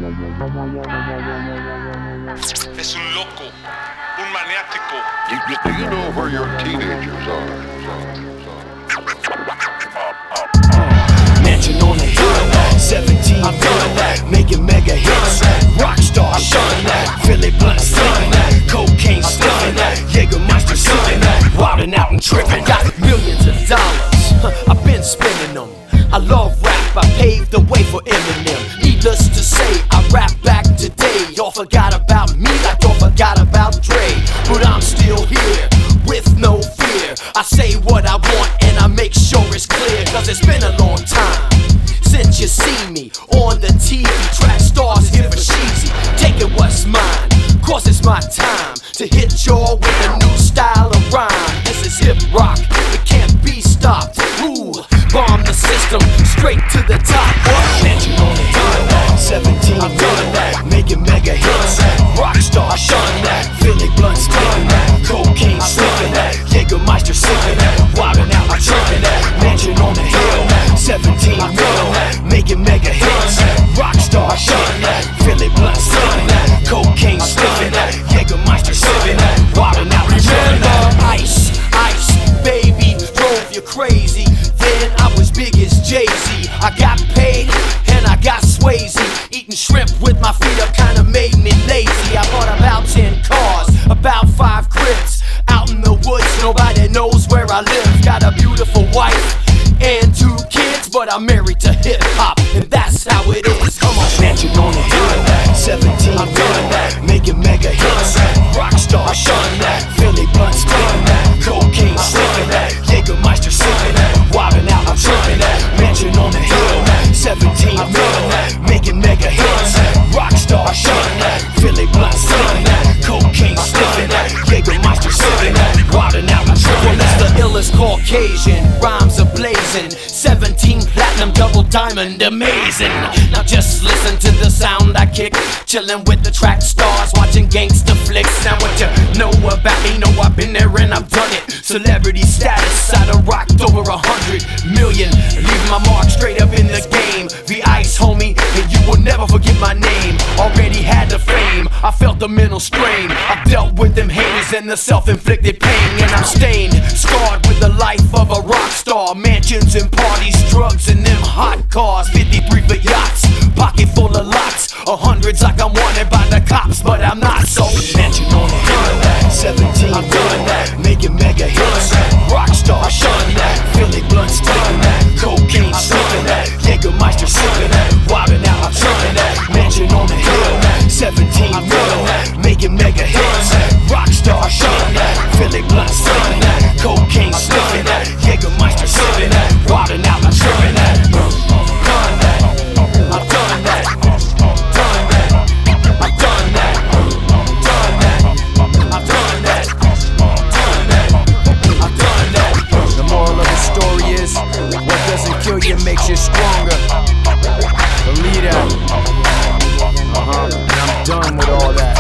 Es un loco, un maniático. Do you know where your teenagers are? Mansion on the hill, 17 I'm feeling that, making mega hits. Rockstar showing that, Philly blunt slipping that, cocaine sniffing that, Jägermeister sipping that, wildin' out and tripping. Got millions of dollars, I've been spending them. I love rap, I paved the way for Eminem. Needless to say, I rap back today. Y'all forgot about me like y'all forgot about Dre. But I'm still here, with no fear. I say what I want and I make sure it's clear. Cause it's been a long time since you see me on the TV. Track stars here for Sheezy, taking what's mine. Cause it's my time to hit y'all with a new style of rhyme. This is hip rock, it can't be stopped. Ooh, bomb the system, straight to the top. Mansion on the hill, 17 I'm feeling that, making mega hits. Rockstar showing that, Philly blunt spitting that, cocaine sniffing that, Jägermeister sipping that, wildin' out and tripping that. Mansion on the hill, 17 I'm feeling that, making mega hits. Rockstar showing that, Philly blunt spitting that, cocaine sniffing that, Jägermeister sipping that, wildin' out and tripping that. Ice, ice, baby, drove you crazy. Then I was big as Jay-Z. I got paid and I got Swayze. Eating shrimp with my feet up kinda made me lazy. I bought about 10 cars, about 5 cribs. Out in the woods, nobody knows where I live. Got a beautiful wife and 2 kids, but I'm married to hip-hop, and that's how it is. Come on. Mansion on the hill, 17 I'm feeling that, making mega hits. Rockstar showing that, Philly blunt spitting that, cocaine sniffing that, Jägermeister sipping that, wildin' out I'm tripping that. Mansion on the hill, 17 I'm feeling that, making mega hits. Rockstar showing that, Philly blunt spitting that, cocaine sniffing that, Jägermeister sipping that, wildin' out I'm tripping that. Well, it's the illest Caucasian, rhymes are blazing, 17 platinum, double diamond, amazing. Now just listen to the sound I kick, chillin' with the track stars, watching gangster flicks. Now what you know about me, know I've been there and I've done it. Celebrity status, I done rocked over 100 million, leaving my mark straight up in the game. The ice homie, and you will never forget my name. Already had the fame, I felt the mental strain. I dealt with them haters and the self-inflicted pain, and I'm stained, scarred with the life of a rock star. Mansions and parties, drugs and them hot cars, 53 for yachts, pocket full of lots, hundreds like I'm wanted by the cops, but I'm not. So mansion on the hill, 17 I'm feeling that, making mega hits. Rockstar showing that, Philly blunt spitting that, cocaine sniffing that, Jägermeister sipping that, wildin' out I'm tripping that. Mansion on the hill, 17 I'm feeling that, making mega hits. Rockstar showing that, Philly blunt spitting that, cocaine sniffing that, Jägermeister sipping that, wildin' out I'm tripping that. Done that, I've done that, done that, I've done that, done that, I've done that, done that, I've done that. The moral of the story is, what doesn't kill you makes you stronger. Believe that. And I'm done with all that.